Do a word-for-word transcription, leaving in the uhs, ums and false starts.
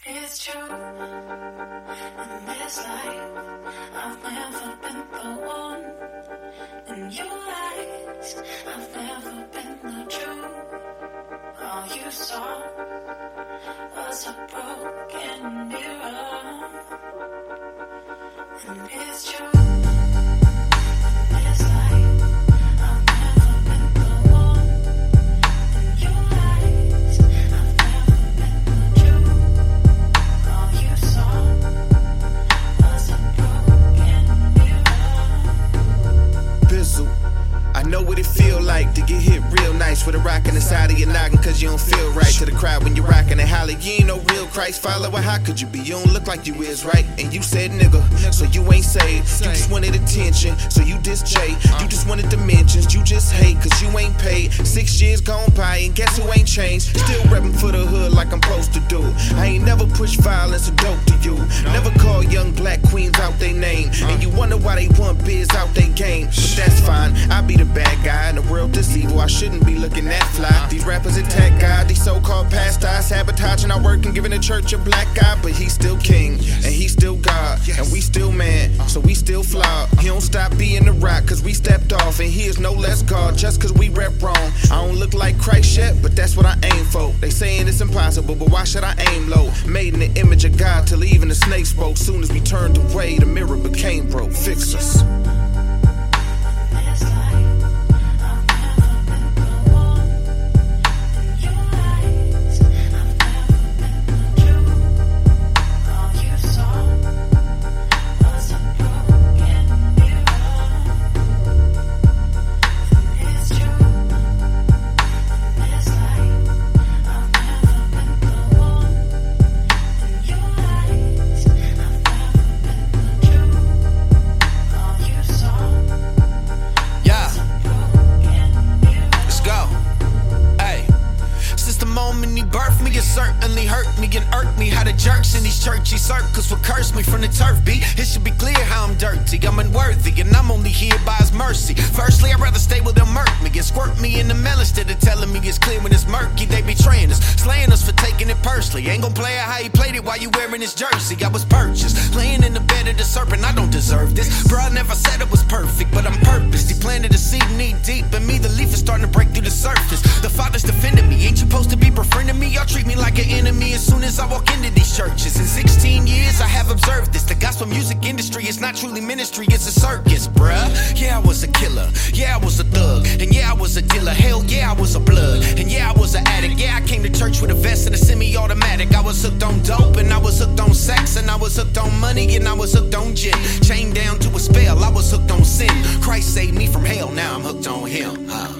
It's true, in this life, I've never been the one. In your eyes, I've never been the truth. All you saw was a broken mirror. And it's true, in this life, I've never been the one. In your eyes, I've never been the truth. All you saw was a broken mirror. Bizzle, I know what it feel like to get hit real nice with a rock in the side of your noggin, cause you don't feel right. To the crowd when you're rockin' and holler, you ain't no real Christ follower. How could you be? You don't look like you is, right? And you said nigga, so you ain't saved. You just wanted attention, so you diss Jay. You just wanted dimensions, you just hate, cause you ain't paid. Six years gone by and guess who ain't changed? Still reppin' for the hood like I'm supposed to do. I ain't never push violence or dope to you. Never call young black queens out they name. And you wonder why they want biz out they game. But that's fine, I be the bad guy in the world this evil. I shouldn't be looking that fly. These rappers attack God, these so-called pastors sabotaging our work and giving the church a black eye. But he's still king, and he's still God, and we still man, so we still flawed. He don't stop being the rock, cause we stepped off, and he is no less God just cause we rep wrong. I don't look like Christ yet, but that's what I aim for. They saying it's impossible, but why should I aim low? Made in the image of God till even the snake spoke. Soon as we turned away, the mirror became broke. Fix us. It certainly hurt me and irked me how the jerks in these churchy circles will curse me from the turf beat. It should be clear how I'm dirty, I'm unworthy, and I'm only here by his mercy. Firstly, I'd rather stay with them murk me and squirt me in the melon instead of telling me it's clear when it's murky. They betraying us, slaying us for taking it personally. Ain't gon' play it how he played it while you wearing his jersey. I was purchased, laying in the bed of the serpent. I don't deserve this, bro. I never said it was perfect, but I'm purposed. He planted a seed knee deep, and me, the leaf is starting to break through the surface. The Father's defending me, ain't you supposed to be befriending me? Y'all treat me like an enemy as soon as I walk into these churches. In sixteen years I have observed this. The gospel music industry is not truly ministry, it's a circus, bruh. Yeah, I was a killer, yeah, I was a thug, and yeah, I was a dealer. Hell yeah, I was a blood, and yeah, I was an addict. Yeah, I came to church with a vest and a semi-automatic. I was hooked on dope, and I was hooked on sex, and I was hooked on money, and I was hooked on gin. Chained down to a spell, I was hooked on sin. Christ saved me from hell, now I'm hooked on him. uh.